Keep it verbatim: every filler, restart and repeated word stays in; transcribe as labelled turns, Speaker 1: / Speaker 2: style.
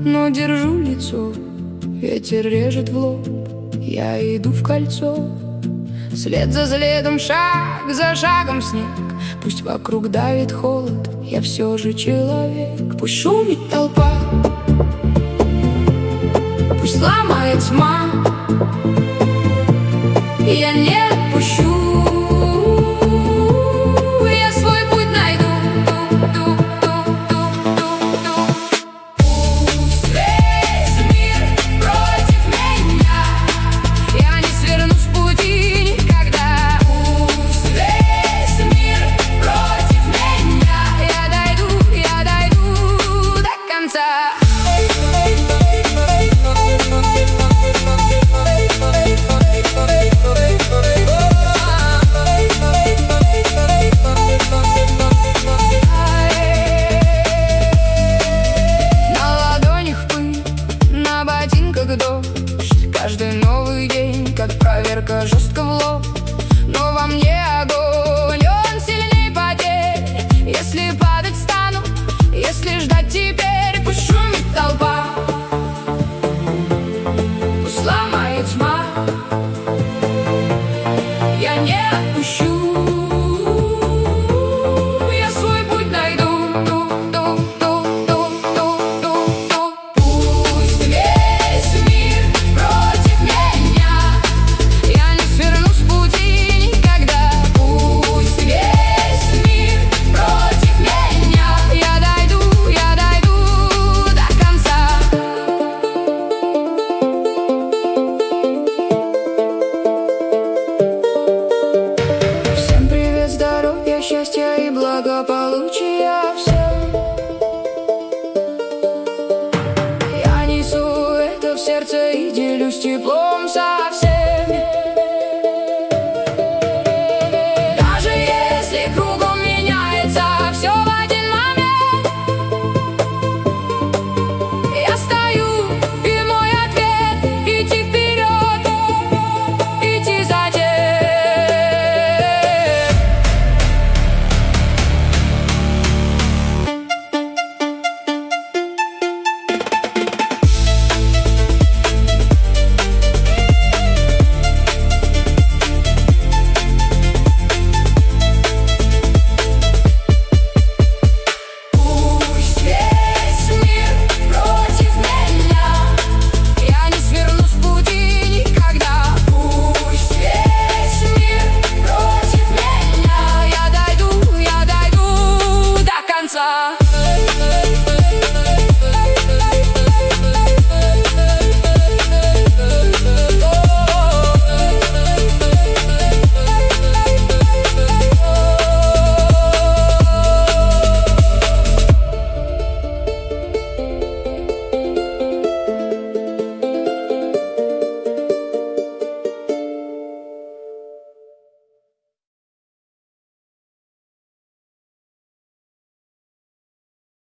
Speaker 1: но держу лицо. Ветер режет в лоб, я иду в кольцо. След за следом, шаг за шагом снег. Пусть вокруг давит холод, я все же человек. Пусть шумит толпа, пусть ломает тьма, я не отпущу. Я свой путь найду. Пусть весь мир против меня, я не сверну с пути никогда. Пусть весь мир против меня, я дойду, я дойду до конца. Дождь, каждый новый день, как проверка, жестко в лоб. Но во мне огонь, он сильней потерь. Если падать стану, если ждать теперь, пусть шумит толпа, пусть ломает тьма, я не отпущу.